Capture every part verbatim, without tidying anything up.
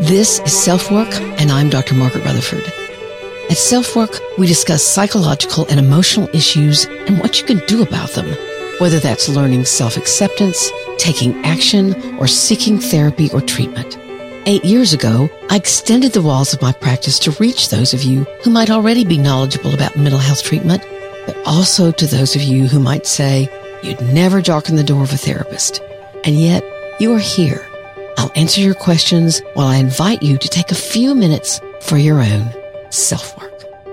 This is Self-Work, and I'm Doctor Margaret Rutherford. At Self-Work, we discuss psychological and emotional issues and what you can do about them, whether that's learning self-acceptance, taking action, or seeking therapy or treatment. Eight years ago, I extended the walls of my practice to reach those of you who might already be knowledgeable about mental health treatment, but also to those of you who might say you'd never darken the door of a therapist. And yet, you are here. I'll answer your questions while I invite you to take a few minutes for your own self-work.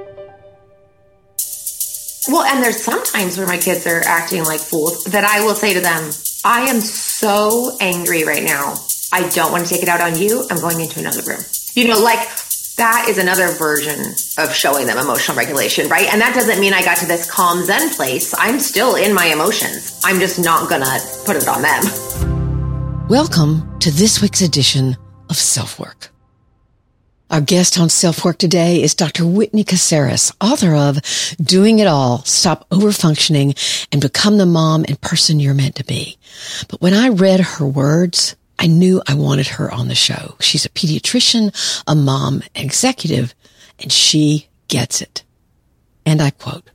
Well, and there's sometimes where my kids are acting like fools that I will say to them, I am so angry right now. I don't want to take it out on you. I'm going into another room. You know, like that is another version of showing them emotional regulation, right? And that doesn't mean I got to this calm Zen place. I'm still in my emotions. I'm just not going to put it on them. Welcome to this week's edition of Self-Work. Our guest on Self-Work today is Doctor Whitney Caceres, author of Doing It All, Stop Overfunctioning and Become the Mom and Person You're Meant to Be. But when I read her words, I knew I wanted her on the show. She's a pediatrician, a mom, an executive, and she gets it. And I quote,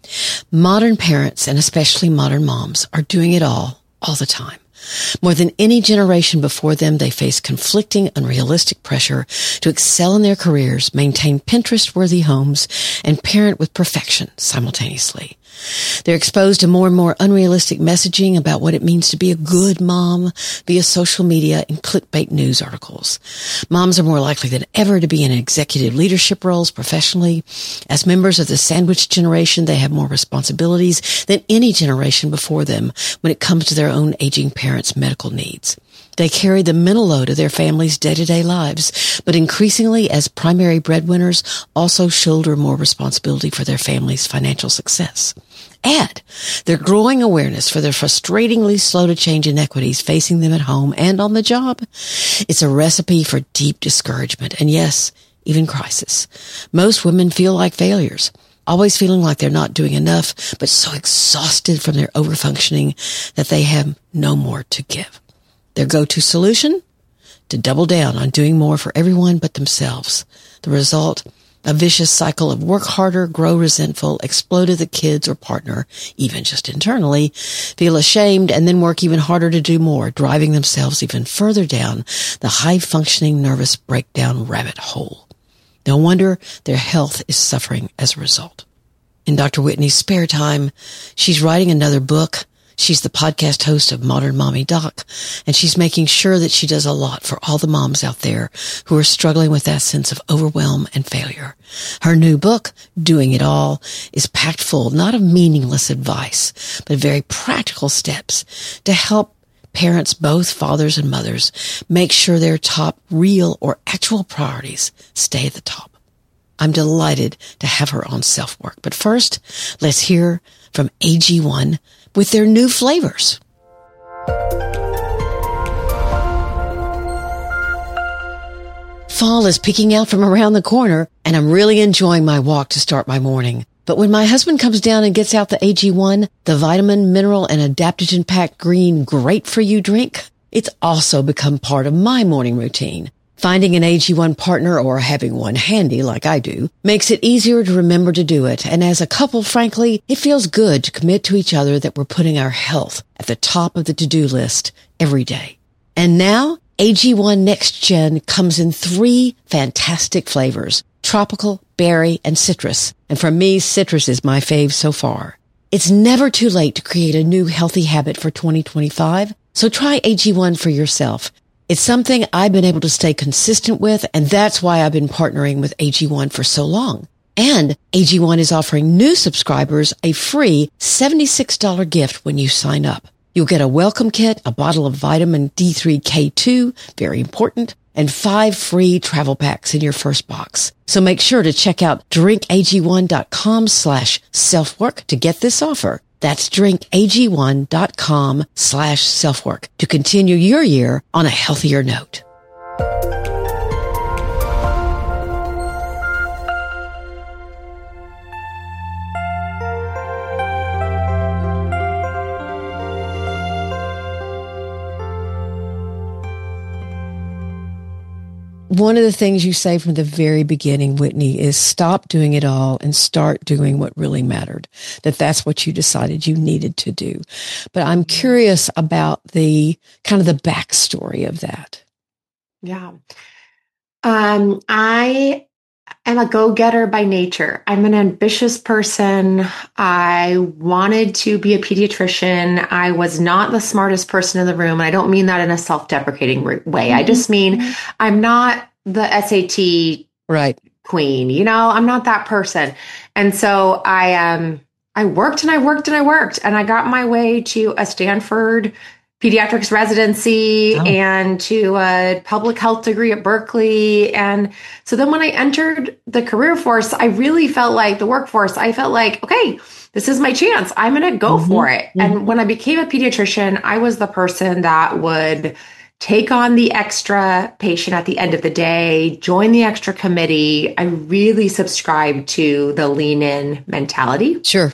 modern parents, and especially modern moms, are doing it all, all the time. More than any generation before them, they face conflicting, unrealistic pressure to excel in their careers, maintain Pinterest-worthy homes, and parent with perfection simultaneously. They're exposed to more and more unrealistic messaging about what it means to be a good mom via social media and clickbait news articles. Moms are more likely than ever to be in executive leadership roles professionally. As members of the sandwich generation, they have more responsibilities than any generation before them when it comes to their own aging parents' medical needs. They carry the mental load of their families' day-to-day lives, but increasingly as primary breadwinners also shoulder more responsibility for their family's financial success. Add their growing awareness for their frustratingly slow-to-change inequities facing them at home and on the job. It's a recipe for deep discouragement and, yes, even crisis. Most women feel like failures, always feeling like they're not doing enough, but so exhausted from their overfunctioning that they have no more to give. Their go-to solution? To double down on doing more for everyone but themselves. The result? A vicious cycle of work harder, grow resentful, explode at the kids or partner, even just internally, feel ashamed, and then work even harder to do more, driving themselves even further down the high-functioning nervous breakdown rabbit hole. No wonder their health is suffering as a result. In Doctor Whitney's spare time, she's writing another book. She's the podcast host of Modern Mommy Doc, and she's making sure that she does a lot for all the moms out there who are struggling with that sense of overwhelm and failure. Her new book, Doing It All, is packed full not of meaningless advice, but very practical steps to help parents, both fathers and mothers, make sure their top real or actual priorities stay at the top. I'm delighted to have her on Self-Work. But first, let's hear from A G one with their new flavors. Fall is peeking out from around the corner, and I'm really enjoying my walk to start my morning. But when my husband comes down and gets out the A G one, the vitamin, mineral, and adaptogen-packed green great-for-you drink, it's also become part of my morning routine. Finding an A G one partner, or having one handy like I do, makes it easier to remember to do it. And as a couple, frankly, it feels good to commit to each other that we're putting our health at the top of the to-do list every day. And now, A G one Next Gen comes in three fantastic flavors: tropical, berry, and citrus. And for me, citrus is my fave so far. It's never too late to create a new healthy habit for twenty twenty-five, so try A G one for yourself. It's something I've been able to stay consistent with, and that's why I've been partnering with A G one for so long. And A G one is offering new subscribers a free seventy-six dollars gift when you sign up. You'll get a welcome kit, a bottle of vitamin D three K two, very important, and five free travel packs in your first box. So make sure to check out drinkag1.com slash self-work to get this offer. That's drinkag1.com slash self-work to continue your year on a healthier note. one of the things you say from the very beginning, Whitney, is stop doing it all and start doing what really mattered, that that's what you decided you needed to do. But I'm curious about the kind of the backstory of that. Yeah. Um, I am a go-getter by nature. I'm an ambitious person. I wanted to be a pediatrician. I was not the smartest person in the room. And I don't mean that in a self-deprecating way. Mm-hmm. I just mean I'm not the S A T right. queen. You know, I'm not that person. And so I, um, I worked and I worked and I worked and I got my way to a Stanford pediatrics residency oh. and to a public health degree at Berkeley. And so then when I entered the career force, I really felt like the workforce, I felt like, okay, this is my chance. I'm going to go mm-hmm. for it. Mm-hmm. And when I became a pediatrician, I was the person that would take on the extra patient at the end of the day, join the extra committee. I really subscribed to the lean in mentality. Sure.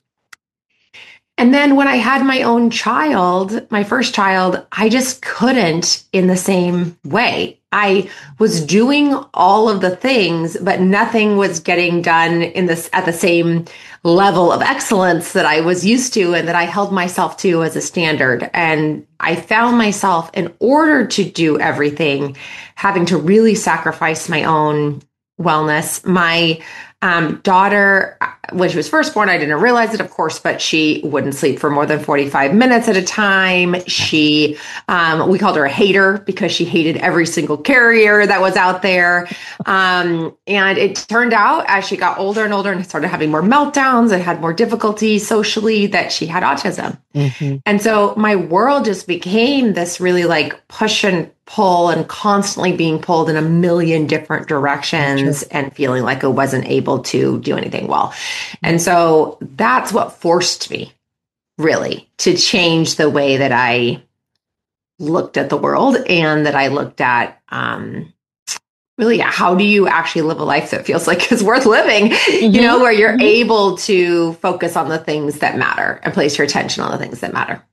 And then when I had my own child, my first child, I just couldn't in the same way. I was doing all of the things, but nothing was getting done in this at the same level of excellence that I was used to and that I held myself to as a standard. And I found myself, in order to do everything, having to really sacrifice my own wellness. My Um, daughter, when she was first born, I didn't realize it, of course, but she wouldn't sleep for more than forty-five minutes at a time. She, um, we called her a hater because she hated every single carrier that was out there. Um, and it turned out as she got older and older and started having more meltdowns and had more difficulty socially that she had autism. Mm-hmm. And so my world just became this really like push and pull and constantly being pulled in a million different directions sure. and feeling like I wasn't able to do anything well. And so that's what forced me really to change the way that I looked at the world and that I looked at, um, really, how do you actually live a life that feels like it's worth living, mm-hmm. you know, where you're mm-hmm. able to focus on the things that matter and place your attention on the things that matter.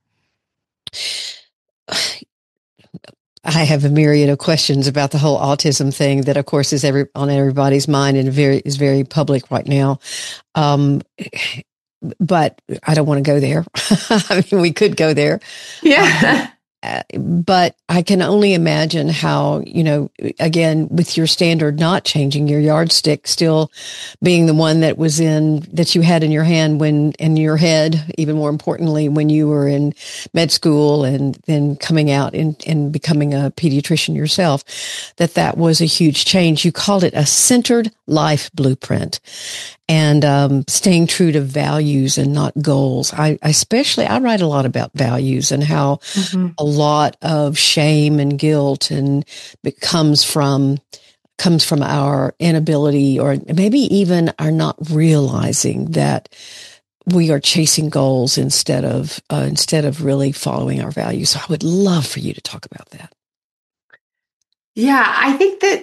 I have a myriad of questions about the whole autism thing that, of course, is every on everybody's mind and very is very public right now. Um, but I don't want to go there. I mean, we could go there. Yeah. Um, Uh, but I can only imagine how, you know, again, with your standard not changing, your yardstick still being the one that was in, that you had in your hand when, in your head, even more importantly, when you were in med school and then coming out and, and becoming a pediatrician yourself, that that was a huge change. You called it a centered life blueprint. And um, staying true to values and not goals. I, I especially, I write a lot about values and how mm-hmm. a lot of shame and guilt and it comes from comes from our inability, or maybe even our not realizing that we are chasing goals instead of uh, instead of really following our values. So I would love for you to talk about that. Yeah, I think that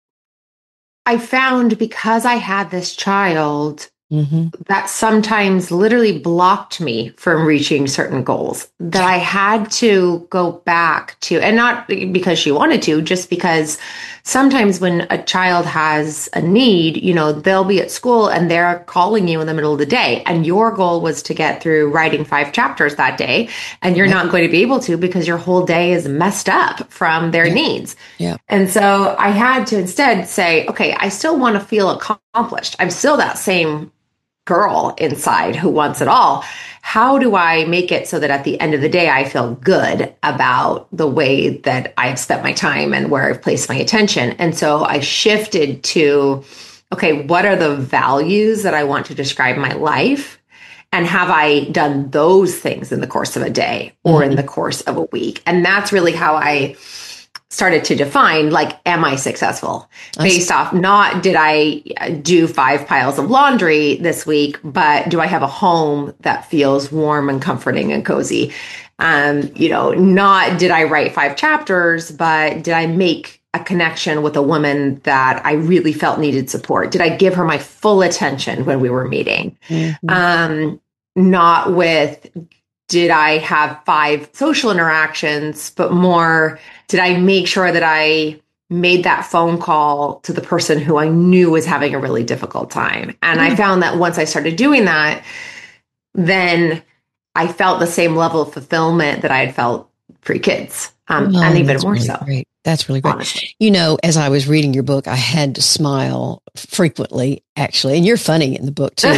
I found because I had this child mm-hmm. that sometimes literally blocked me from reaching certain goals, that I had to go back to, and not because she wanted to, just because sometimes when a child has a need, you know, they'll be at school and they're calling you in the middle of the day. And your goal was to get through writing five chapters that day. And you're not going to be able to because your whole day is messed up from their yeah. needs. Yeah. And so I had to instead say, okay, I still want to feel accomplished. I'm still that same girl inside who wants it all. How do I make it so that at the end of the day, I feel good about the way that I've spent my time and where I've placed my attention? And so I shifted to, okay, what are the values that I want to describe my life? And have I done those things in the course of a day or mm-hmm. in the course of a week? And that's really how I started to define, like, am I successful based off not did I do five piles of laundry this week, but do I have a home that feels warm and comforting and cozy? Um, you know, not did I write five chapters, but did I make a connection with a woman that I really felt needed support? Did I give her my full attention when we were meeting? Mm-hmm. Um, not with, did I have five social interactions, but more, did I make sure that I made that phone call to the person who I knew was having a really difficult time. And mm-hmm. I found that once I started doing that, then I felt the same level of fulfillment that I had felt pre-kids, um, oh, and even more really so. Great. That's really great. Honestly. You know, as I was reading your book, I had to smile frequently, actually. And you're funny in the book, too.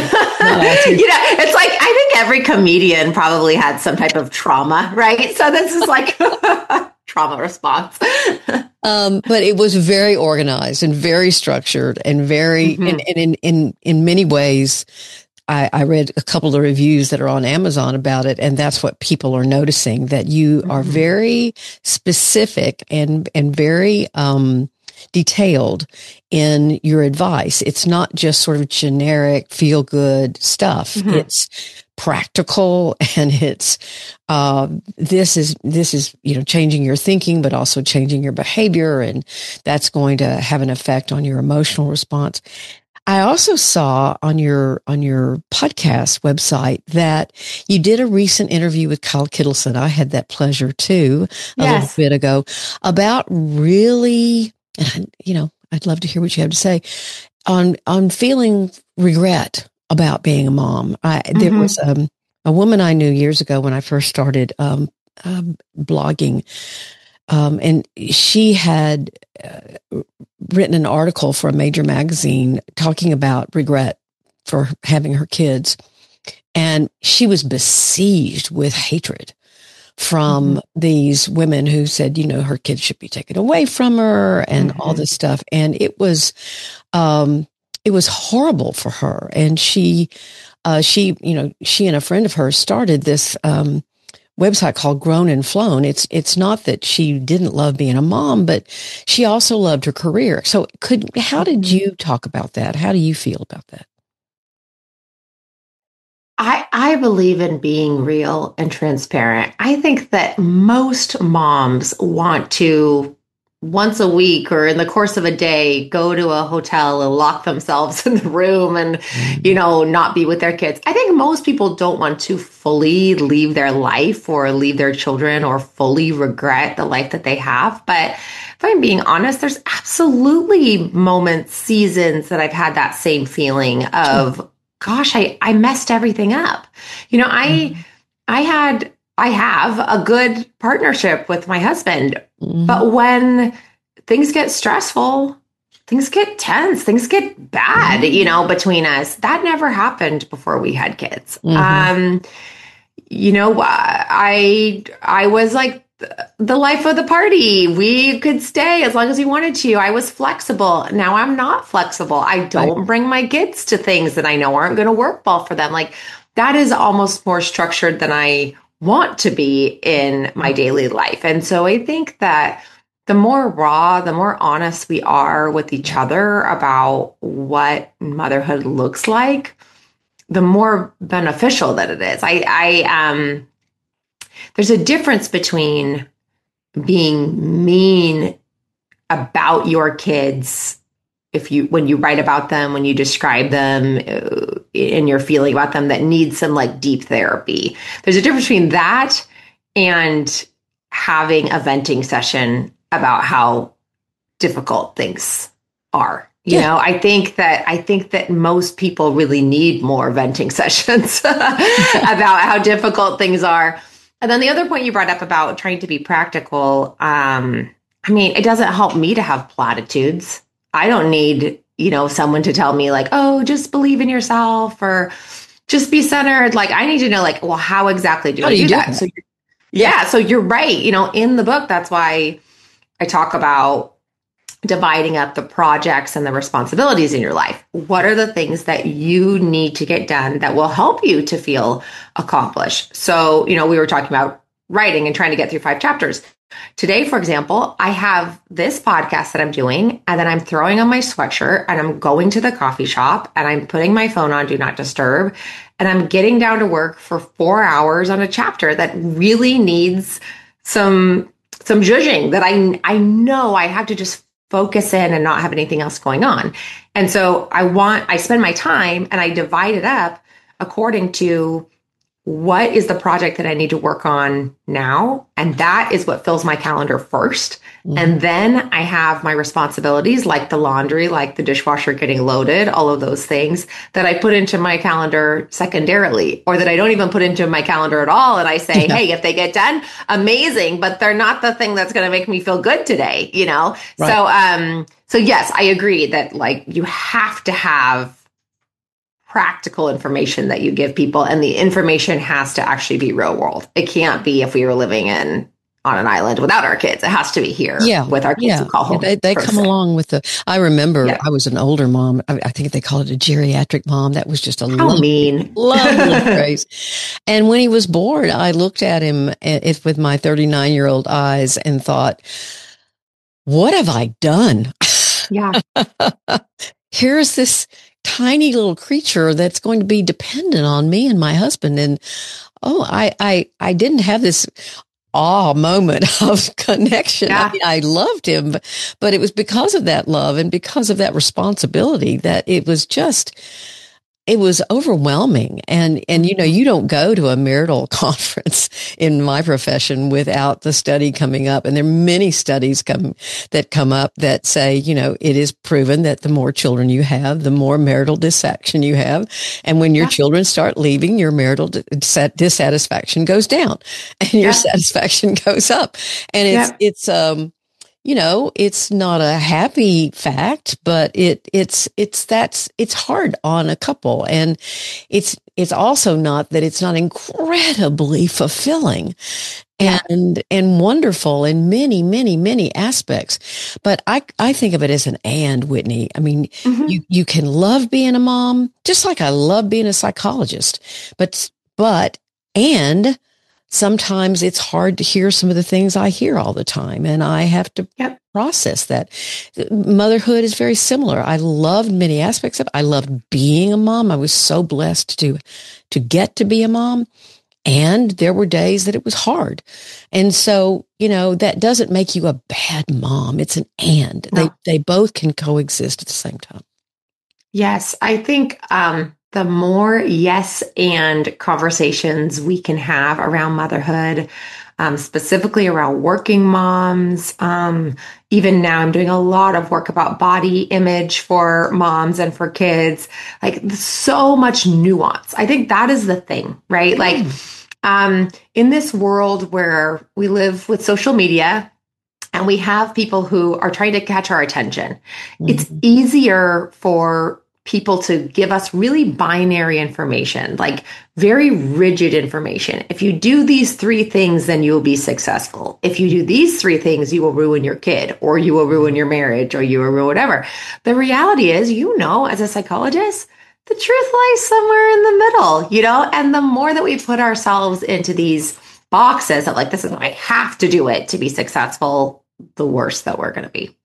You know, it's like, I think every comedian probably had some type of trauma, right? So this is like trauma response. um, but it was very organized and very structured and very, mm-hmm. and, and in, in, in many ways, I, I read a couple of reviews that are on Amazon about it, and that's what people are noticing, that you mm-hmm. are very specific and, and very um, detailed in your advice. It's not just sort of generic feel good stuff. Mm-hmm. It's practical, and it's, uh, this is, this is, you know, changing your thinking, but also changing your behavior. And that's going to have an effect on your emotional response. I also saw on your on your podcast website that you did a recent interview with Kyle Kittleson. I had that pleasure too a yes. little bit ago about really, you know, I'd love to hear what you have to say on on feeling regret about being a mom. I, mm-hmm. There was um, a woman I knew years ago when I first started um, um, blogging. Um, and she had uh, written an article for a major magazine talking about regret for having her kids. And she was besieged with hatred from mm-hmm. these women who said, you know, her kids should be taken away from her and mm-hmm. all this stuff. And it was, um, it was horrible for her. And she, uh, she, you know, she and a friend of hers started this, um, website called Grown and Flown. It's, it's not that she didn't love being a mom, but she also loved her career. So could, how did you talk about that? How do you feel about that? I, I believe in being real and transparent. I think that most moms want to once a week or in the course of a day, go to a hotel and lock themselves in the room and, you know, not be with their kids. I think most people don't want to fully leave their life or leave their children or fully regret the life that they have. But if I'm being honest, there's absolutely moments, seasons that I've had that same feeling of, gosh, I, I messed everything up. You know, I, mm-hmm. I had, I have a good partnership with my husband, mm-hmm. but when things get stressful, things get tense, things get bad, mm-hmm. you know, between us. That never happened before we had kids. Mm-hmm. Um, you know, I, I was like the life of the party. We could stay as long as we wanted to. I was flexible. Now I'm not flexible. I don't bring my kids to things that I know aren't going to work well for them. Like that is almost more structured than I want to be in my daily life. And so I think that the more raw, the more honest we are with each other about what motherhood looks like, the more beneficial that it is. I, I, um, there's a difference between being mean about your kids if you, when you write about them, when you describe them uh, and your feeling about them that needs some like deep therapy. There's a difference between that and having a venting session about how difficult things are. You yeah. know, I think that, I think that most people really need more venting sessions about how difficult things are. And then the other point you brought up about trying to be practical. Um, I mean, it doesn't help me to have platitudes. I don't need, you know, someone to tell me like, oh, just believe in yourself or just be centered. Like, I need to know like, well, how exactly do how I do, do, you that? do that? So you're, yeah. So you're right. You know, in the book, that's why I talk about dividing up the projects and the responsibilities in your life. What are the things that you need to get done that will help you to feel accomplished? So, you know, we were talking about writing and trying to get through five chapters. Today, for example, I have this podcast that I'm doing, and then I'm throwing on my sweatshirt and I'm going to the coffee shop and I'm putting my phone on Do Not Disturb. And I'm getting down to work for four hours on a chapter that really needs some, some zhuzhing that I, I know I have to just focus in and not have anything else going on. And so I want, I spend my time and I divide it up according to what is the project that I need to work on now? And that is what fills my calendar first. Mm-hmm. And then I have my responsibilities like the laundry, like the dishwasher getting loaded, all of those things that I put into my calendar secondarily, or that I don't even put into my calendar at all. And I say, yeah. hey, if they get done, amazing, but they're not the thing that's going to make me feel good today, you know? Right. So, um, so yes, I agree that like you have to have practical information that you give people, and the information has to actually be real world. It can't be if we were living in on an island without our kids. It has to be here yeah, with our kids yeah. who call home. They, they come along with the, I remember yeah. I was an older mom. I, I think they call it a geriatric mom. That was just a How lovely, mean. lovely phrase. And when he was born, I looked at him it, with my thirty-nine year old eyes and thought, what have I done? Yeah. Here's this tiny little creature that's going to be dependent on me and my husband. And, oh, I, I, I didn't have this awe moment of connection. Yeah. I mean, I loved him, but, but it was because of that love and because of that responsibility that it was just, it was overwhelming. And, and, you know, you don't go to a marital conference in my profession without the study coming up. And there are many studies come that come up that say, you know, it is proven that the more children you have, the more marital dissatisfaction you have. And when your yeah. children start leaving, your marital dissatisfaction goes down and your yeah. satisfaction goes up. And it's, yeah. it's, um, you know, it's not a happy fact, but it, it's, it's, that's, it's hard on a couple. And it's, it's also not that it's not incredibly fulfilling yeah. and, and wonderful in many, many, many aspects. But I, I think of it as an and, Whitney. I mean, mm-hmm. you, you can love being a mom, just like I love being a psychologist, but, but, and sometimes it's hard to hear some of the things I hear all the time, and I have to yep. process that. Motherhood is very similar. I loved many aspects of it. I loved being a mom. I was so blessed to, to get to be a mom. And there were days that it was hard. And so, you know, that doesn't make you a bad mom. It's an and. No. They, they both can coexist at the same time. Yes. I think, um, the more yes and conversations we can have around motherhood, um, specifically around working moms. Um, even now I'm doing a lot of work about body image for moms and for kids, like so much nuance. I think that is the thing, right? Mm. Like, um, in this world where we live with social media, and we have people who are trying to catch our attention, mm-hmm. it's easier for people to give us really binary information, like very rigid information. If you do these three things, then you will be successful. If you do these three things, you will ruin your kid, or you will ruin your marriage, or you will ruin whatever. The reality is, you know, as a psychologist, the truth lies somewhere in the middle, you know, and the more that we put ourselves into these boxes of like, this is, I have to do it to be successful, the worse that we're going to be.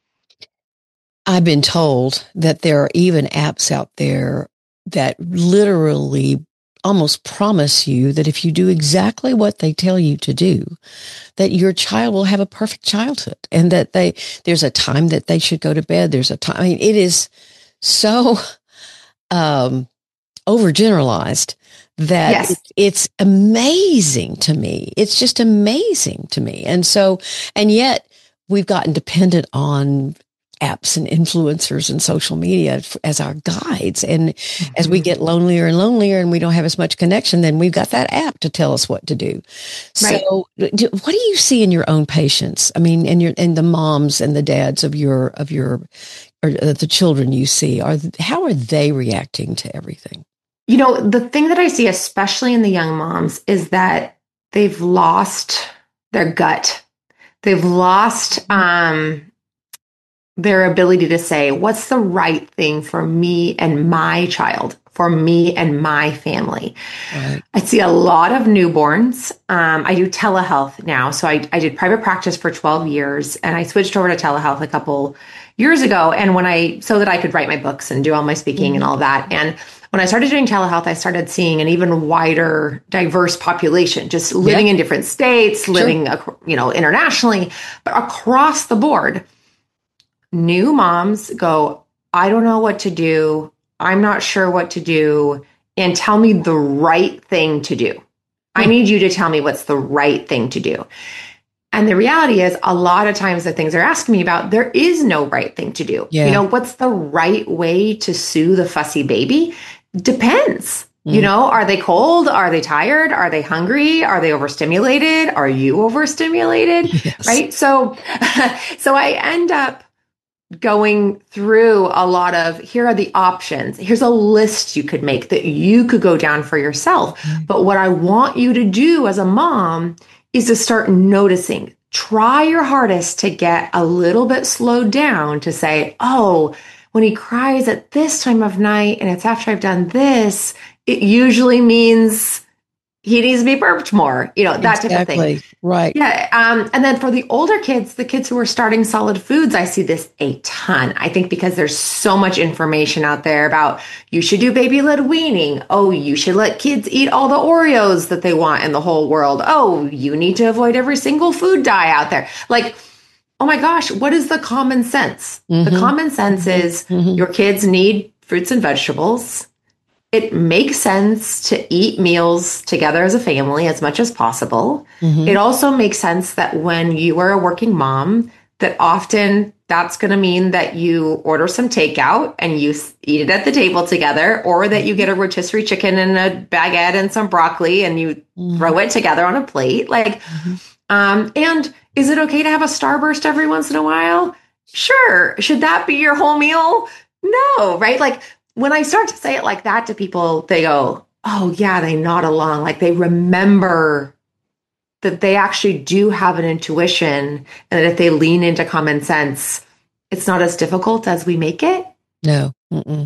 I've been told that there are even apps out there that literally almost promise you that if you do exactly what they tell you to do, that your child will have a perfect childhood, and that they, there's a time that they should go to bed. There's a time. I mean, it is so, um, overgeneralized that yes. it, it's amazing to me. It's just amazing to me. And so, and yet we've gotten dependent on apps and influencers and social media as our guides. And mm-hmm. as we get lonelier and lonelier and we don't have as much connection, then we've got that app to tell us what to do. Right. So do, what do you see in your own patients? I mean, and your, and the moms and the dads of your, of your, or the children you see, are, how are they reacting to everything? You know, the thing that I see, especially in the young moms, is that they've lost their gut. They've lost, um, their ability to say, what's the right thing for me and my child, for me and my family. Right. I see a lot of newborns. Um, I do telehealth now. So I, I did private practice for twelve years, and I switched over to telehealth a couple years ago. And when I, so that I could write my books and do all my speaking mm-hmm. and all that. And when I started doing telehealth, I started seeing an even wider, diverse population, just living yeah. in different states, sure. living, you know, internationally, but across the board. New moms go, I don't know what to do. I'm not sure what to do. and tell me the right thing to do. I need you to tell me what's the right thing to do. And the reality is, a lot of times the things they're asking me about, there is no right thing to do. Yeah. You know, what's the right way to soothe a fussy baby? Depends. Mm. You know, are they cold? Are they tired? Are they hungry? Are they overstimulated? Are you overstimulated? Yes. Right? So, so I end up going through a lot of, here are the options. Here's a list you could make that you could go down for yourself. Mm. But what I want you to do as a mom is to start noticing. Try your hardest to get a little bit slowed down to say, oh, when he cries at this time of night and it's after I've done this, it usually means he needs to be burped more, you know, that exactly. type of thing. Right. Yeah. Um, and then for the older kids, the kids who are starting solid foods, I see this a ton. I think because there's so much information out there about you should do baby-led weaning. Oh, you should let kids eat all the Oreos that they want in the whole world. Oh, you need to avoid every single food dye out there. Like, oh my gosh, what is the common sense? Mm-hmm. The common sense is mm-hmm. your kids need fruits and vegetables. It makes sense to eat meals together as a family as much as possible. Mm-hmm. It also makes sense that when you are a working mom, that often that's going to mean that you order some takeout and you eat it at the table together, or that you get a rotisserie chicken and a baguette and some broccoli and you mm-hmm. throw it together on a plate. Like, mm-hmm. um, and is it okay to have a Starburst every once in a while? Sure. Should that be your whole meal? No, right? Like, when I start to say it like that to people, they go, oh yeah, they nod along. Like they remember that they actually do have an intuition, and that if they lean into common sense, it's not as difficult as we make it. No. Mm-mm.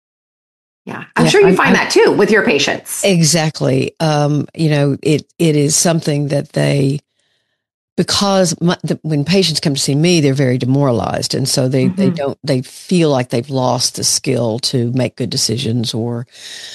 Yeah. I'm yeah, sure you I'm, find I'm, that too with your patients. Exactly. Um, you know, it, it is something that they, because my, the, when patients come to see me, they're very demoralized. And so they, mm-hmm. they don't, they feel like they've lost the skill to make good decisions or,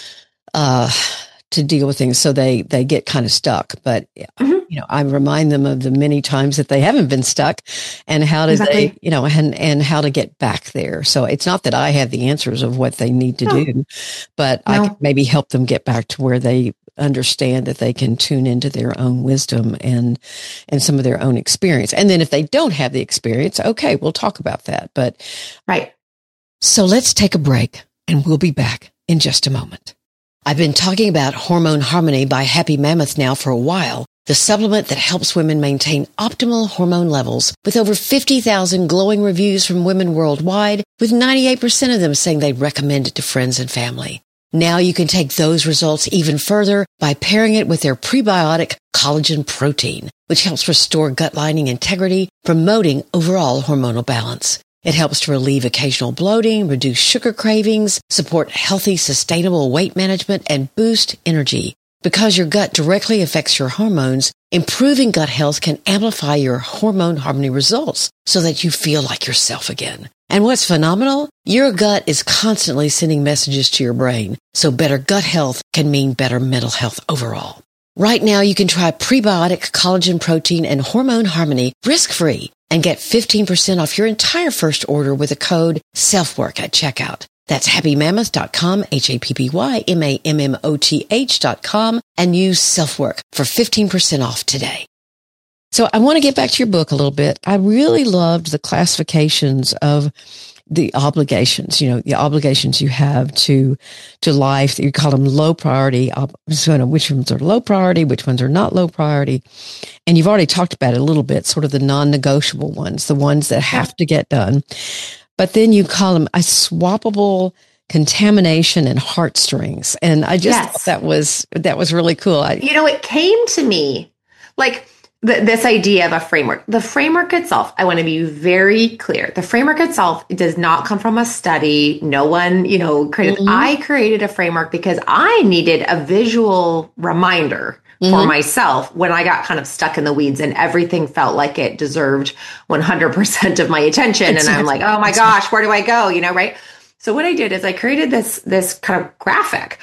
uh, to deal with things. So they, they get kind of stuck, but mm-hmm. you know, I remind them of the many times that they haven't been stuck and how to, exactly. they, you know, and, and how to get back there. So it's not that I have the answers of what they need to no. do, but no. I can maybe help them get back to where they understand that they can tune into their own wisdom and, and some of their own experience. And then if they don't have the experience, okay, we'll talk about that. But right. So let's take a break and we'll be back in just a moment. I've been talking about Hormone Harmony by Happy Mammoth now for a while, the supplement that helps women maintain optimal hormone levels, with over fifty thousand glowing reviews from women worldwide, with ninety-eight percent of them saying they recommend it to friends and family. Now you can take those results even further by pairing it with their prebiotic collagen protein, which helps restore gut lining integrity, promoting overall hormonal balance. It helps to relieve occasional bloating, reduce sugar cravings, support healthy, sustainable weight management, and boost energy. Because your gut directly affects your hormones, improving gut health can amplify your hormone harmony results so that you feel like yourself again. And what's phenomenal? Your gut is constantly sending messages to your brain, so better gut health can mean better mental health overall. Right now, you can try prebiotic collagen protein and hormone harmony risk-free and get fifteen percent off your entire first order with a code SELFWORK at checkout. That's happy mammoth dot com, H A P P Y M A M M O T H dot com, and use SELFWORK for fifteen percent off today. So I want to get back to your book a little bit. I really loved the classifications of the obligations, you know, the obligations you have to, to life. You call them low priority. So, you know, which ones are low priority, which ones are not low priority. And you've already talked about it a little bit, sort of the non-negotiable ones, the ones that have to get done. But then you call them a swappable contamination and heartstrings. And I just yes. thought that was, that was really cool. I, you know, it came to me like, The, this idea of a framework. The framework itself, I want to be very clear. The framework itself does not come from a study. No one, you know, created. Mm-hmm. I created a framework because I needed a visual reminder mm-hmm. for myself when I got kind of stuck in the weeds and everything felt like it deserved one hundred percent of my attention. Exactly. And I'm like, oh my gosh, where do I go? You know, right? So what I did is I created this, this kind of graphic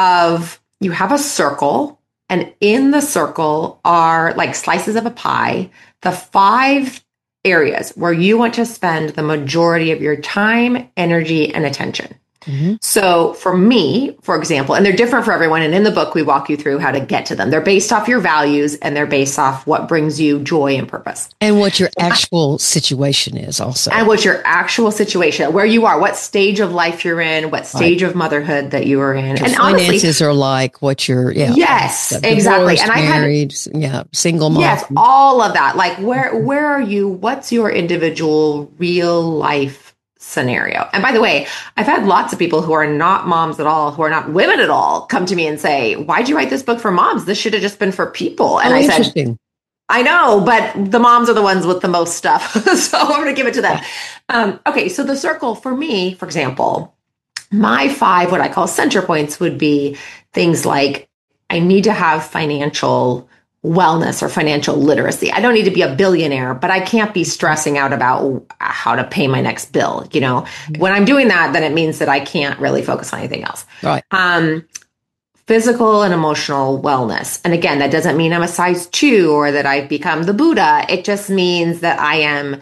of you have a circle. And in the circle are like slices of a pie, the five areas where you want to spend the majority of your time, energy, and attention. Mm-hmm. So for me, for example, and they're different for everyone. And in the book, we walk you through how to get to them. They're based off your values and they're based off what brings you joy and purpose. And what your actual situation is also. And what your actual situation, where you are, what stage of life you're in, what stage right. of motherhood that you are in. Your and finances honestly, are like, what you're, yeah. Yes, divorced, exactly. And I married, had, yeah, single mom. Yes, all of that. Like where, where are you? What's your individual real life scenario? And by the way, I've had lots of people who are not moms at all, who are not women at all, come to me and say, why'd you write this book for moms? This should have just been for people. And oh, I said, I know, but the moms are the ones with the most stuff. So I'm going to give it to them. Um, okay. So the circle for me, for example, my five, what I call center points would be things like, I need to have financial wellness or financial literacy. I don't need to be a billionaire, but I can't be stressing out about how to pay my next bill. You know, mm-hmm. when I'm doing that, then it means that I can't really focus on anything else. Right. Um, physical and emotional wellness. And again, that doesn't mean I'm a size two or that I've become the Buddha. It just means that I am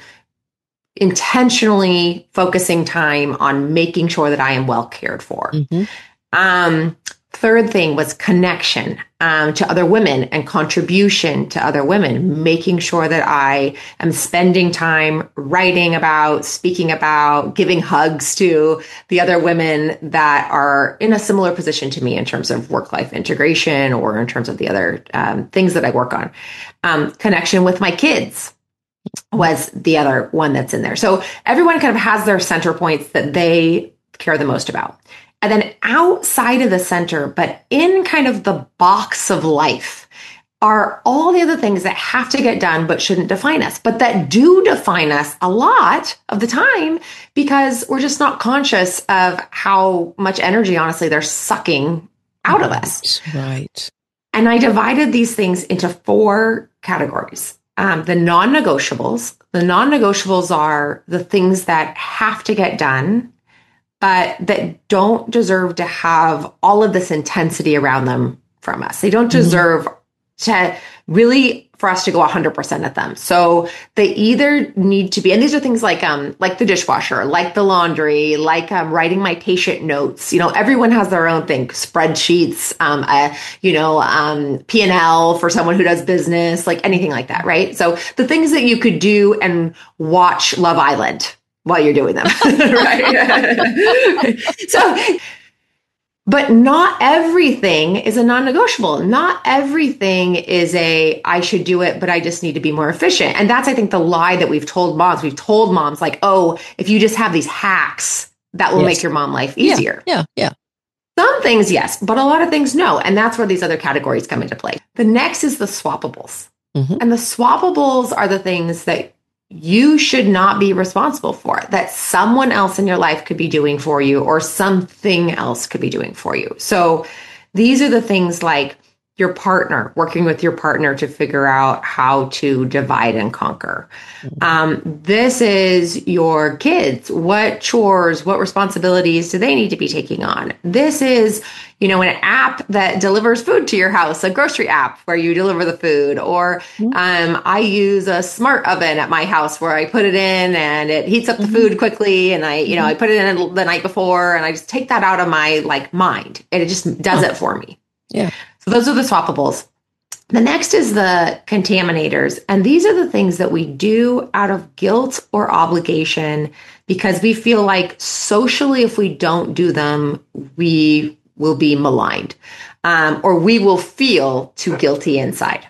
intentionally focusing time on making sure that I am well cared for. Mm-hmm. Um, Third thing was connection um, to other women and contribution to other women, making sure that I am spending time writing about, speaking about, giving hugs to the other women that are in a similar position to me in terms of work-life integration or in terms of the other um, things that I work on. Um, connection with my kids was the other one that's in there. So everyone kind of has their center points that they care the most about. And then outside of the center, but in kind of the box of life, are all the other things that have to get done but shouldn't define us, but that do define us a lot of the time because we're just not conscious of how much energy, honestly, they're sucking out right, of us. Right. And I divided these things into four categories. Um, the non-negotiables. The non-negotiables are the things that have to get done, but that don't deserve to have all of this intensity around them from us. They don't deserve mm-hmm. to really for us to go one hundred percent at them. So they either need to be, and these are things like um like the dishwasher, like the laundry, like um, writing my patient notes. You know, everyone has their own thing, spreadsheets, um, uh, you know, um, P and L for someone who does business, like anything like that, right? So the things that you could do and watch Love Island while you're doing them, right? So, but not everything is a non-negotiable. Not everything is a, I should do it, but I just need to be more efficient. And that's, I think, the lie that we've told moms. We've told moms like, oh, if you just have these hacks, that will yes. make your mom life easier. Yeah, yeah, yeah. Some things, yes, but a lot of things, no. And that's where these other categories come into play. The next is the swappables. Mm-hmm. And the swappables are the things that you should not be responsible for, that someone else in your life could be doing for you or something else could be doing for you. So these are the things like your partner, working with your partner to figure out how to divide and conquer. Um, this is your kids. What chores, what responsibilities do they need to be taking on? This is, you know, an app that delivers food to your house, a grocery app where you deliver the food. Or um, I use a smart oven at my house where I put it in and it heats up the mm-hmm. food quickly. And I, you know, I put it in the night before and I just take that out of my like mind and it just does oh. it for me. Yeah. So those are the swappables. The next is the contaminators. And these are the things that we do out of guilt or obligation because we feel like socially, if we don't do them, we will be maligned um, or we will feel too guilty inside.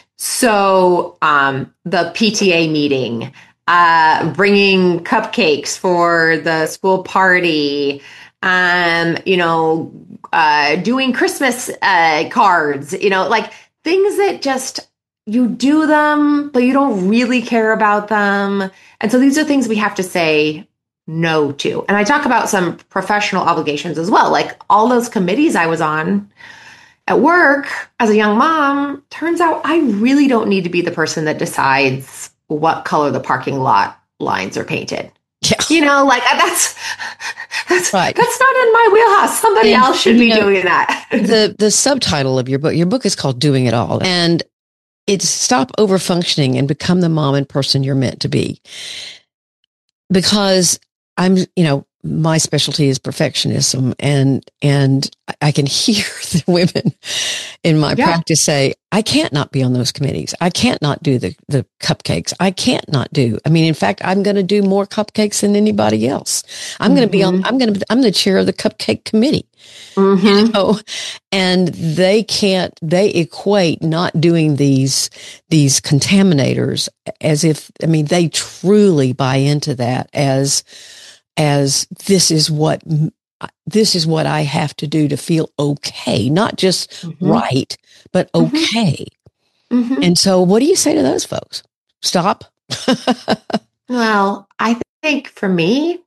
So um, the P T A meeting, uh, bringing cupcakes for the school party, um, you know, uh, doing Christmas uh, cards, you know, like things that just, you do them, but you don't really care about them. And so these are things we have to say no to. And I talk about some professional obligations as well. Like all those committees I was on at work as a young mom, turns out I really don't need to be the person that decides what color the parking lot lines are painted. Yeah. You know, like that's that's right. That's not in my wheelhouse. Somebody and, else should be know, doing that. the the subtitle of your book, your book is called Doing It All. And it's stop overfunctioning and become the mom and person you're meant to be. Because I'm, you know, my specialty is perfectionism, and and I can hear the women in my yeah. practice say, I can't not be on those committees. I can't not do the, the cupcakes. I can't not do. I mean, in fact, I'm going to do more cupcakes than anybody else. I'm mm-hmm. going to be on, I'm going to, I'm the chair of the cupcake committee. Mm-hmm. You know, and they can't, they equate not doing these, these contaminators as if, I mean, they truly buy into that as, as this is what, this is what I have to do to feel okay, not just mm-hmm. right, but okay. Mm-hmm. And so what do you say to those folks? Stop? Well, I think for me,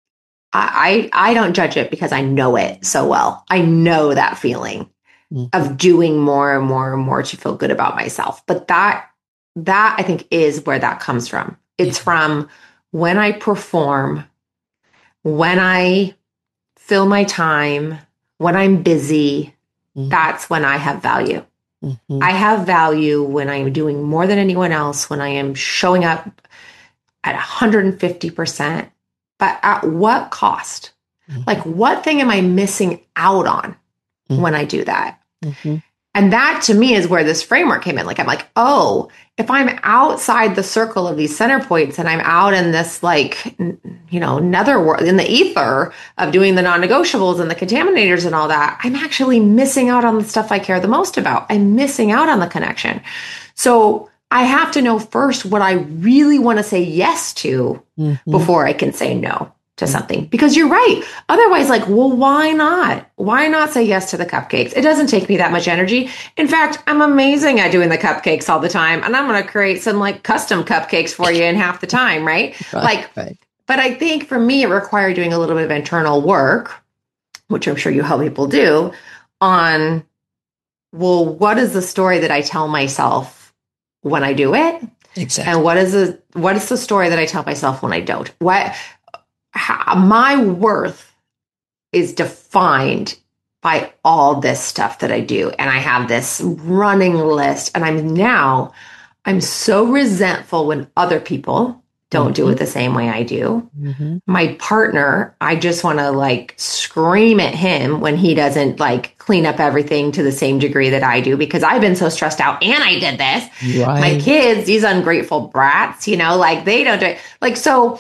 I, I I don't judge it because I know it so well. I know that feeling mm-hmm. of doing more and more and more to feel good about myself. But that, that I think is where that comes from. It's yeah. from when I perform, when I fill my time, when I'm busy, mm-hmm. that's when I have value. Mm-hmm. I have value when I am doing more than anyone else, when I am showing up at one hundred fifty percent. But at what cost? Mm-hmm. Like, what thing am I missing out on mm-hmm. when I do that? Mm-hmm. And that to me is where this framework came in. Like, I'm like, oh, if I'm outside the circle of these center points and I'm out in this, like, you know, nether world, in the ether of doing the non-negotiables and the contaminators and all that, I'm actually missing out on the stuff I care the most about. I'm missing out on the connection. So I have to know first what I really want to say yes to mm-hmm. before I can say no to something. Because you're right. Otherwise, like, well, why not? Why not say yes to the cupcakes? It doesn't take me that much energy. In fact, I'm amazing at doing the cupcakes all the time. And I'm going to create some like custom cupcakes for you in half the time, right? right like, right. But I think for me, it required doing a little bit of internal work, which I'm sure you help people do, on, well, what is the story that I tell myself when I do it? Exactly. And what is the, what is the story that I tell myself when I don't? What, how, my worth is defined by all this stuff that I do. And I have this running list, and I'm now, I'm so resentful when other people don't mm-hmm. do it the same way I do. Mm-hmm. My partner, I just want to like scream at him when he doesn't like clean up everything to the same degree that I do, because I've been so stressed out and I did this. Right. My kids, these ungrateful brats, you know, like they don't do it. Like, so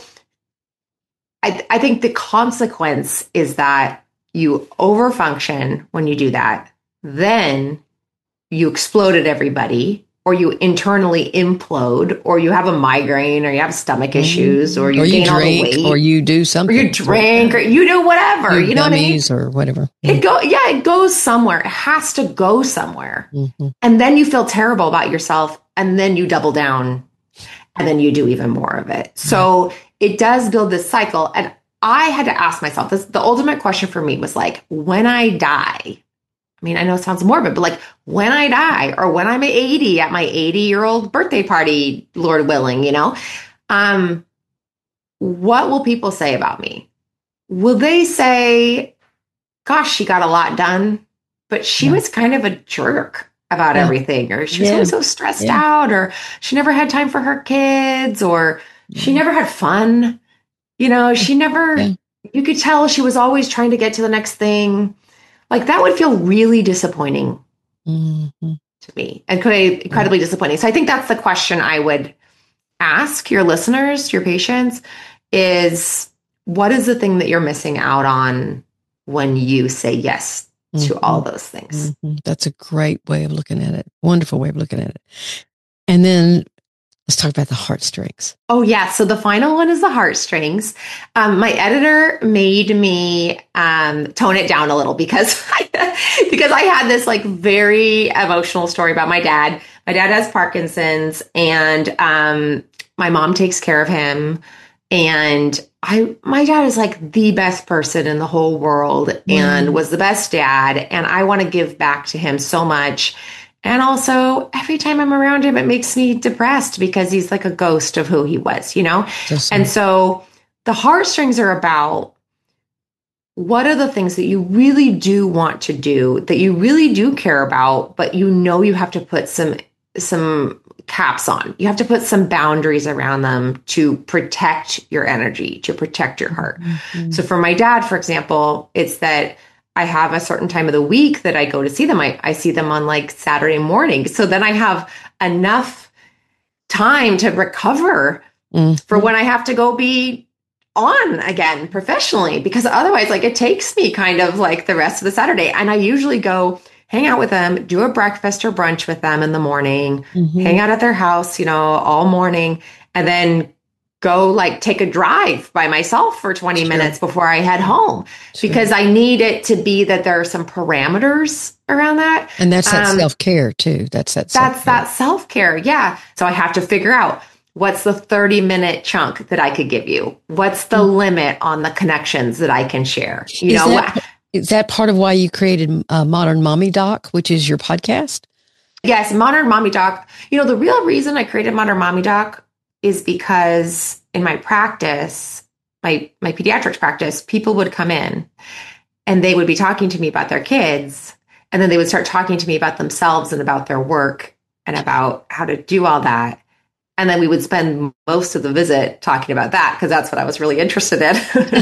I, I think the consequence is that you overfunction when you do that. Then you explode at everybody, or you internally implode, or you have a migraine, or you have stomach issues, or you, or you gain drink, all the weight, or you do something, or you drink, or you do whatever, you, you know what I mean, or whatever. It go, yeah, it goes somewhere. It has to go somewhere, mm-hmm. and then you feel terrible about yourself, and then you double down, and then you do even more of it. So mm-hmm. it does build this cycle, and I had to ask myself this. The ultimate question for me was like, when I die. I mean, I know it sounds morbid, but like when I die, or when I'm eighty at my eighty year old birthday party, Lord willing, you know, um, what will people say about me? Will they say, gosh, she got a lot done, but she yeah. was kind of a jerk about yeah. everything, or she was yeah. always so stressed yeah. out, or she never had time for her kids, or yeah. she never had fun. You know, she never, yeah. you could tell she was always trying to get to the next thing. Like, that would feel really disappointing mm-hmm. to me, and could incredibly yeah. disappointing. So I think that's the question I would ask your listeners, your patients, is what is the thing that you're missing out on when you say yes mm-hmm. to all those things? Mm-hmm. That's a great way of looking at it. Wonderful way of looking at it. And then let's talk about the heartstrings. Oh, yeah. So the final one is the heartstrings. Um, my editor made me um, tone it down a little because I, because I had this like very emotional story about my dad. My dad has Parkinson's, and um, my mom takes care of him. And I, my dad is like the best person in the whole world mm. and was the best dad. And I want to give back to him so much. And also, every time I'm around him, it makes me depressed because he's like a ghost of who he was, you know? Just and so the heartstrings are about what are the things that you really do want to do, that you really do care about, but you know you have to put some some caps on. You have to put some boundaries around them to protect your energy, to protect your heart. Mm-hmm. So for my dad, for example, it's that I have a certain time of the week that I go to see them. I, I see them on like Saturday morning. So then I have enough time to recover mm-hmm. for when I have to go be on again professionally, because otherwise like it takes me kind of like the rest of the Saturday. And I usually go hang out with them, do a breakfast or brunch with them in the morning, mm-hmm. hang out at their house, you know, all morning, and then go like take a drive by myself for twenty sure. minutes before I head home sure. because I need it to be that there are some parameters around that. And that's that um, self-care too. That's that self-care. That's that self-care. Yeah. So I have to figure out what's the thirty minute chunk that I could give you? What's the mm-hmm. limit on the connections that I can share? You is know, that, is that part of why you created uh, Modern Mommy Doc, which is your podcast? Yes. Modern Mommy Doc. You know, the real reason I created Modern Mommy Doc is because in my practice, my, my pediatrics practice, people would come in and they would be talking to me about their kids. And then they would start talking to me about themselves and about their work and about how to do all that. And then we would spend most of the visit talking about that because that's what I was really interested in.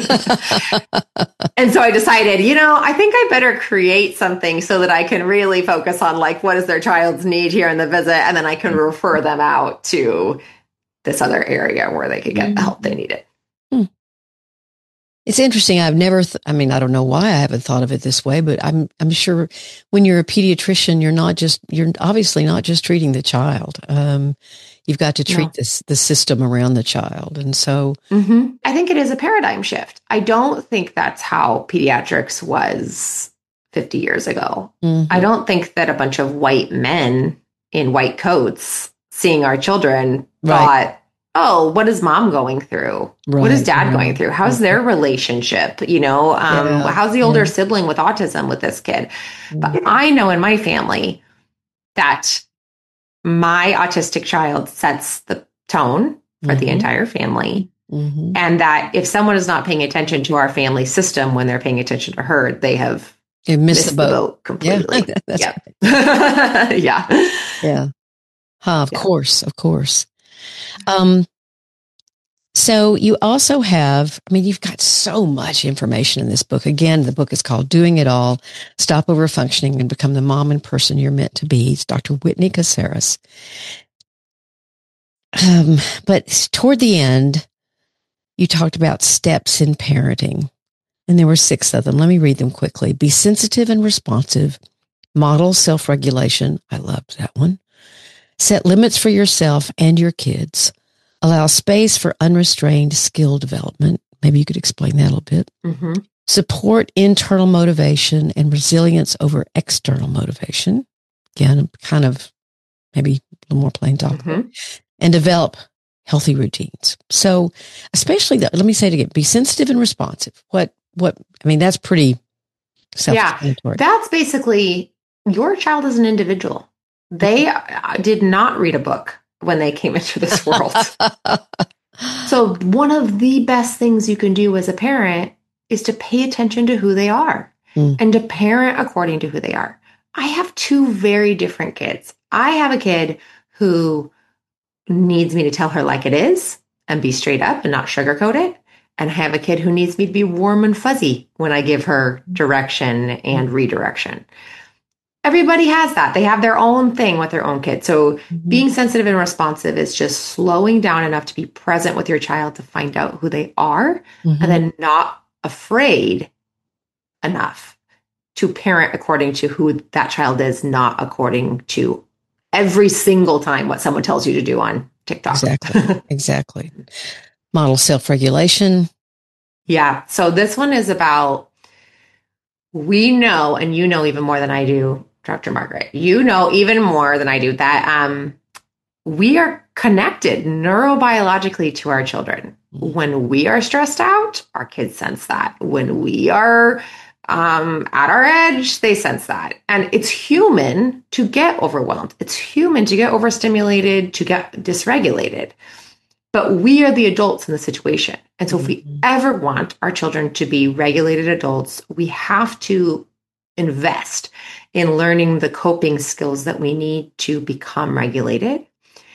And so I decided, you know, I think I better create something so that I can really focus on like, what is their child's need here in the visit? And then I can refer them out to this other area where they could get the help they needed. Hmm. It's interesting. I've never, th- I mean, I don't know why I haven't thought of it this way, but I'm, I'm sure when you're a pediatrician, you're not just, you're obviously not just treating the child. Um, you've got to treat no. this, the system around the child. And so mm-hmm. I think it is a paradigm shift. I don't think that's how pediatrics was fifty years ago. Mm-hmm. I don't think that a bunch of white men in white coats seeing our children right. thought, oh, what is mom going through? Right, what is dad right. going through? How's their relationship? You know, um, yeah, how's the older yeah. sibling with autism with this kid? But yeah. I know in my family that my autistic child sets the tone for mm-hmm. the entire family. Mm-hmm. And that if someone is not paying attention to our family system when they're paying attention to her, they have missed, missed the, boat. the boat completely. Yeah. That's yeah. Right. yeah. Yeah. Huh, of yeah. course, of course. Um, so you also have, I mean, you've got so much information in this book. Again, the book is called Doing It All, Stop Overfunctioning and Become the Mom and Person You're Meant to Be. It's Doctor Whitney Caceres. Um, but toward the end, you talked about steps in parenting, and there were six of them. Let me read them quickly. Be sensitive and responsive. Model self-regulation. I loved that one. Set limits for yourself and your kids. Allow space for unrestrained skill development. Maybe you could explain that a little bit. Mm-hmm. Support internal motivation and resilience over external motivation. Again, kind of maybe a little more plain talk. Mm-hmm. And develop healthy routines. So especially that, let me say it again, be sensitive and responsive. What, what, I mean, that's pretty self-explanatory. Yeah, that's basically your child is an individual. They did not read a book when they came into this world. So one of the best things you can do as a parent is to pay attention to who they are mm. and to parent according to who they are. I have two very different kids. I have a kid who needs me to tell her like it is and be straight up and not sugarcoat it. And I have a kid who needs me to be warm and fuzzy when I give her direction and redirection. Everybody has that. They have their own thing with their own kids. So mm-hmm. being sensitive and responsive is just slowing down enough to be present with your child to find out who they are mm-hmm. and then not afraid enough to parent according to who that child is, not according to every single time what someone tells you to do on TikTok. Exactly. Exactly. Model self-regulation. Yeah. So this one is about, we know, and you know even more than I do, Doctor Margaret, you know even more than I do, that um, we are connected neurobiologically to our children. When we are stressed out, our kids sense that. When we are um, at our edge, they sense that. And it's human to get overwhelmed. It's human to get overstimulated, to get dysregulated. But we are the adults in the situation. And so if we ever want our children to be regulated adults, we have to invest in learning the coping skills that we need to become regulated.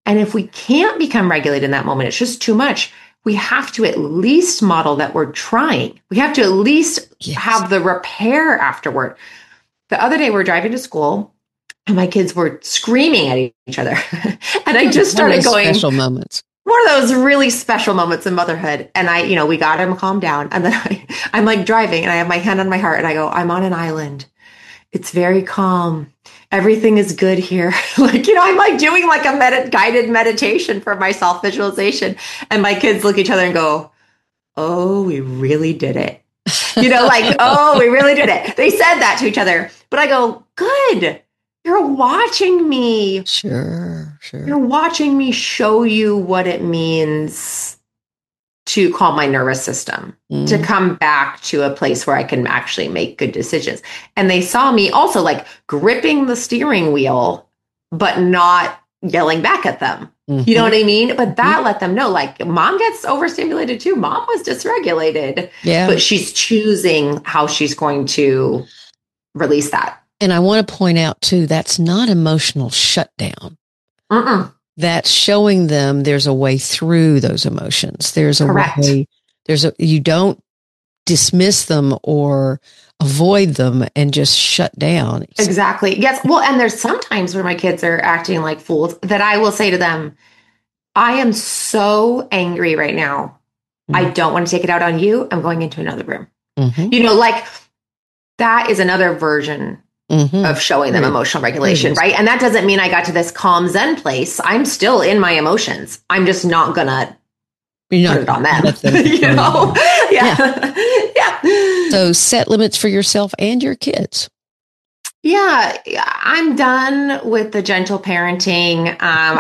And if we can't become regulated in that moment, it's just too much. We have to at least model that we're trying. We have to at least yes. have the repair afterward. The other day, we we're driving to school and my kids were screaming at each other. And I just started going, special moments. One of those really special moments in motherhood. And I, you know, we got him calmed down. And then I, I'm like driving and I have my hand on my heart and I go, I'm on an island. It's very calm. Everything is good here. Like, you know, I'm like doing like a med- guided meditation for myself, visualization. And my kids look at each other and go, oh, we really did it. You know, like, oh, we really did it. They said that to each other. But I go, good. You're watching me. Sure, sure. You're watching me show you what it means to calm my nervous system, mm. to come back to a place where I can actually make good decisions. And they saw me also like gripping the steering wheel, but not yelling back at them. Mm-hmm. You know what I mean? But that mm-hmm. let them know, like, mom gets overstimulated too. Mom was dysregulated. Yeah. But she's choosing how she's going to release that. And I want to point out too, that's not emotional shutdown. Mm-mm. That's showing them there's a way through those emotions. There's a Correct. way, there's a, you don't dismiss them or avoid them and just shut down. Exactly. Yes. Well, and there's sometimes where my kids are acting like fools that I will say to them, I am so angry right now. Mm-hmm. I don't want to take it out on you. I'm going into another room. Mm-hmm. You know, like that is another version Mm-hmm. of showing them emotional regulation, right? And that doesn't mean I got to this calm Zen place. I'm still in my emotions. I'm just not gonna You're put not it on them. them you know? Yeah. Yeah. yeah. So set limits for yourself and your kids. Yeah, I'm done with the gentle parenting. Um,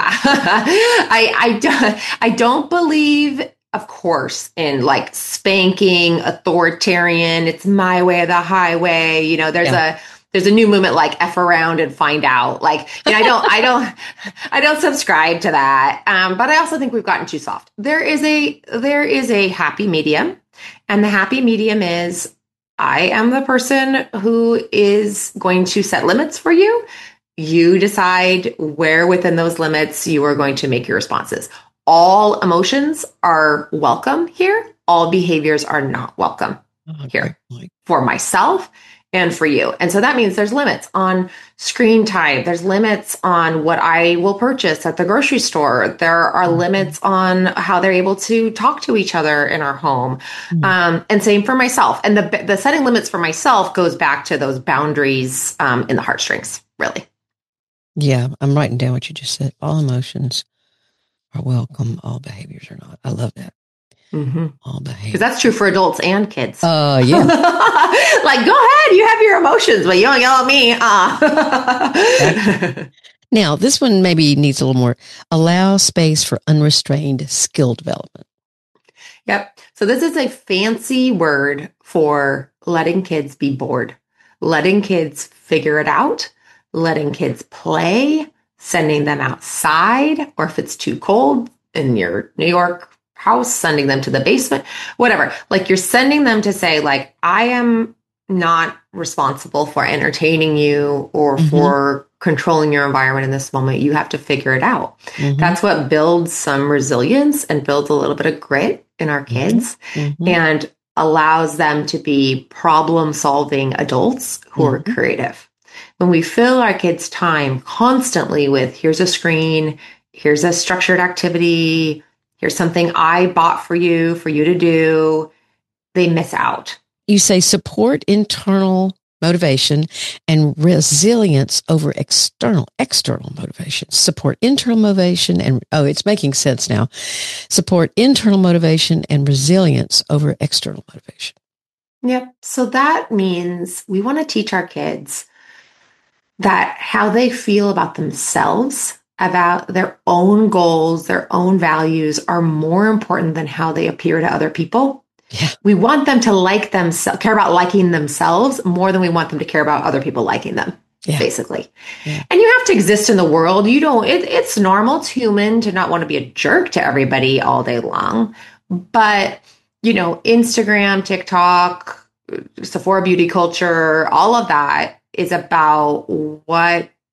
I I don't, I don't believe, of course, in like spanking, authoritarian. It's my way or the highway. You know, there's yeah. a There's a new movement like F around and find out. Like, you know, I don't, I don't, I don't subscribe to that. Um, but I also think we've gotten too soft. There is a, there is a happy medium, and the happy medium is I am the person who is going to set limits for you. You decide where within those limits you are going to make your responses. All emotions are welcome here. All behaviors are not welcome okay. here for myself and for you. And so that means there's limits on screen time. There's limits on what I will purchase at the grocery store. There are mm-hmm. limits on how they're able to talk to each other in our home. Mm-hmm. Um, and same for myself. And the the setting limits for myself goes back to those boundaries um, in the heartstrings, really. Yeah, I'm writing down what you just said. All emotions are welcome. All behaviors are not. I love that. Mm-hmm. All behavior. Because that's true for adults and kids. Oh, uh, yeah. Like, go ahead. You have your emotions, but you don't yell at me. Uh. Now, this one maybe needs a little more. Allow space for unrestrained skill development. Yep. So this is a fancy word for letting kids be bored, letting kids figure it out, letting kids play, sending them outside, or if it's too cold in your New York house, sending them to the basement, whatever. Like, you're sending them to say, like, I am not responsible for entertaining you or mm-hmm. for controlling your environment in this moment. You have to figure it out. Mm-hmm. That's what builds some resilience and builds a little bit of grit in our kids mm-hmm. and allows them to be problem-solving adults who mm-hmm. are creative. When we fill our kids' time constantly with, here's a screen, here's a structured activity, here's something I bought for you, for you to do, they miss out. You say support internal motivation and resilience over external, external motivation. Support internal motivation and, oh, it's making sense now. Support internal motivation and resilience over external motivation. Yep. So that means we want to teach our kids that how they feel about themselves, about their own goals, their own values are more important than how they appear to other people. Yeah. We want them to like themselves, care about liking themselves more than we want them to care about other people liking them, yeah. basically. Yeah. And you have to exist in the world. You don't, it, it's normal. It's human to not want to be a jerk to everybody all day long. But, you know, Instagram, TikTok, Sephora beauty culture, all of that is about what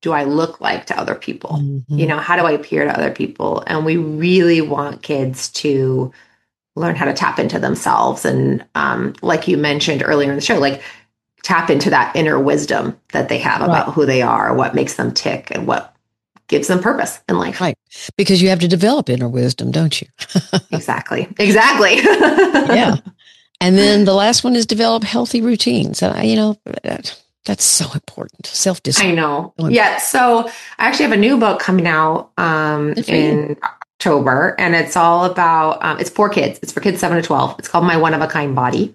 do I look like to other people? Mm-hmm. You know, how do I appear to other people? And we really want kids to learn how to tap into themselves. And um, like you mentioned earlier in the show, like tap into that inner wisdom that they have about right. who they are, what makes them tick, and what gives them purpose in life. Right. Because you have to develop inner wisdom, don't you? Exactly. Exactly. Yeah. And then the last one is develop healthy routines. And I, you know, that, that's so important. Self-discipline. I know. Yeah. So I actually have a new book coming out um, in October, and it's all about, um, it's for kids. It's for kids seven to twelve. It's called My One of a Kind Body.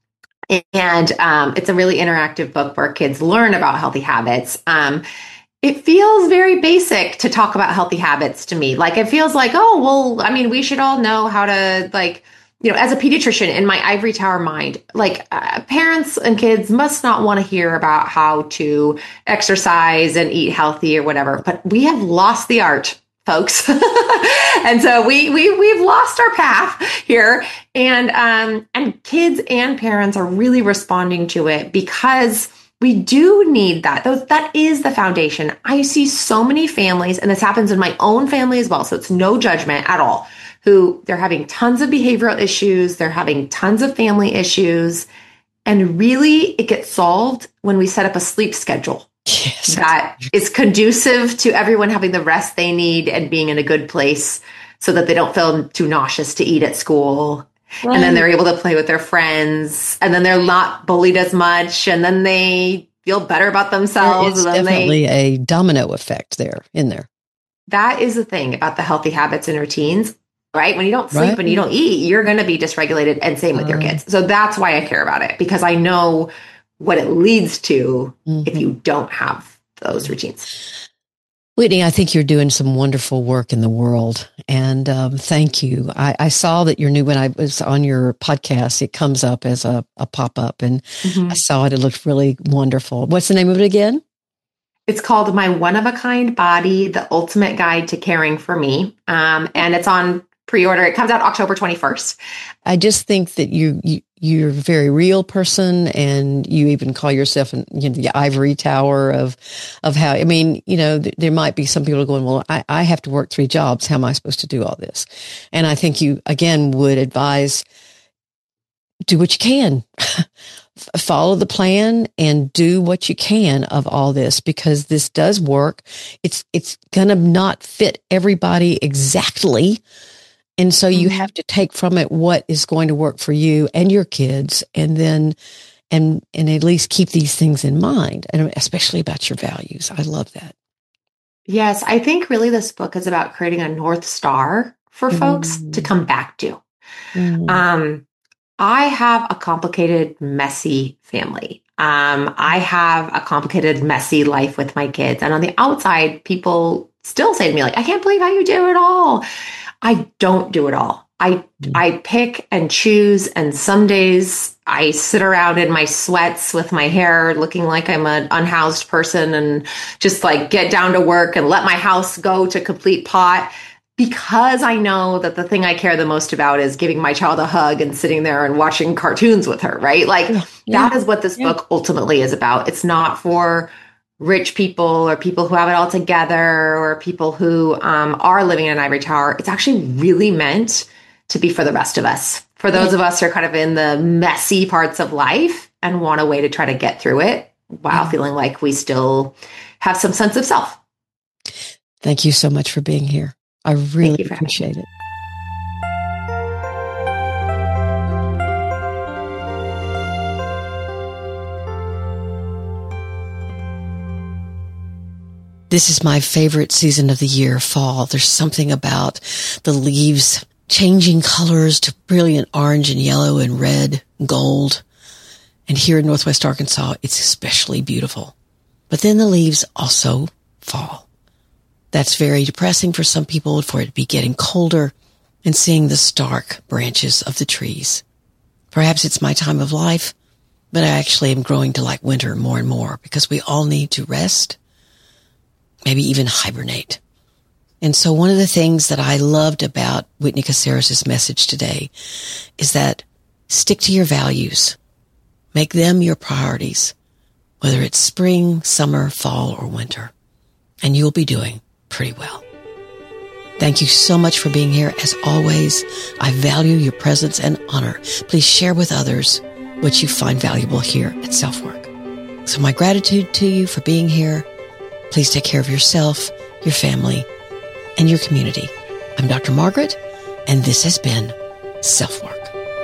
And um, it's a really interactive book where kids learn about healthy habits. Um, it feels very basic to talk about healthy habits to me. Like, it feels like, oh, well, I mean, we should all know how to, like, you know, as a pediatrician in my ivory tower mind, like uh, parents and kids must not want to hear about how to exercise and eat healthy or whatever, but we have lost the art, folks. And so we, we, we've lost our path here, and, um, and kids and parents are really responding to it because we do need that. Those, that is the foundation. I see so many families, and this happens in my own family as well. So it's no judgment at all, who they're having tons of behavioral issues. They're having tons of family issues. And really it gets solved when we set up a sleep schedule. Yes. That is conducive to everyone having the rest they need and being in a good place so that they don't feel too nauseous to eat at school. Right. And then they're able to play with their friends, and then they're not bullied as much, and then they feel better about themselves. It's and then definitely they, a domino effect there in there. That is the thing about the healthy habits and routines, right? When you don't sleep right. and you don't eat, you're going to be dysregulated, and same with uh, your kids. So that's why I care about it, because I know what it leads to mm-hmm. if you don't have those routines. Whitney, I think you're doing some wonderful work in the world, and um, thank you. I, I saw that your new, when I was on your podcast, it comes up as a, a pop-up, and mm-hmm. I saw it. It looked really wonderful. What's the name of it again? It's called My One of a Kind Body, The Ultimate Guide to Caring for Me. Um, and it's on pre-order. It comes out October twenty-first. I just think that you, you you're a very real person, and you even call yourself an, you know, the ivory tower of of how, I mean, you know, th- there might be some people going, well, I, I have to work three jobs. How am I supposed to do all this? And I think you, again, would advise, do what you can. Follow the plan and do what you can of all this, because this does work. It's, it's going to not fit everybody exactly. And so you have to take from it what is going to work for you and your kids, and then, and, and at least keep these things in mind, and especially about your values. I love that. Yes. I think really this book is about creating a North Star for mm. folks to come back to. Mm. Um, I have a complicated, messy family. Um, I have a complicated, messy life with my kids. And on the outside, people still say to me, like, I can't believe how you do it all. I don't do it all. I, mm. I pick and choose. And some days I sit around in my sweats with my hair looking like I'm an unhoused person, and just like get down to work and let my house go to complete pot, because I know that the thing I care the most about is giving my child a hug and sitting there and watching cartoons with her, right? Like yeah. that is what this yeah. book ultimately is about. It's not for rich people or people who have it all together or people who um, are living in an ivory tower. It's actually really meant to be for the rest of us, for those of us who are kind of in the messy parts of life and want a way to try to get through it while yeah. feeling like we still have some sense of self. Thank you so much for being here. I really appreciate it. This is my favorite season of the year, fall. There's something about the leaves changing colors to brilliant orange and yellow and red, and gold. And here in Northwest Arkansas, it's especially beautiful. But then the leaves also fall. That's very depressing for some people, for it to be getting colder and seeing the stark branches of the trees. Perhaps it's my time of life, but I actually am growing to like winter more and more, because we all need to rest, maybe even hibernate. And so one of the things that I loved about Whitney Caceres' message today is that stick to your values. Make them your priorities, whether it's spring, summer, fall, or winter. and you'll be doing pretty well. Thank you so much for being here. As always, I value your presence and honor. Please share with others what you find valuable here at Self-Work. So my gratitude to you for being here. Please take care of yourself, your family, and your community. I'm Doctor Margaret, and this has been Self-Work.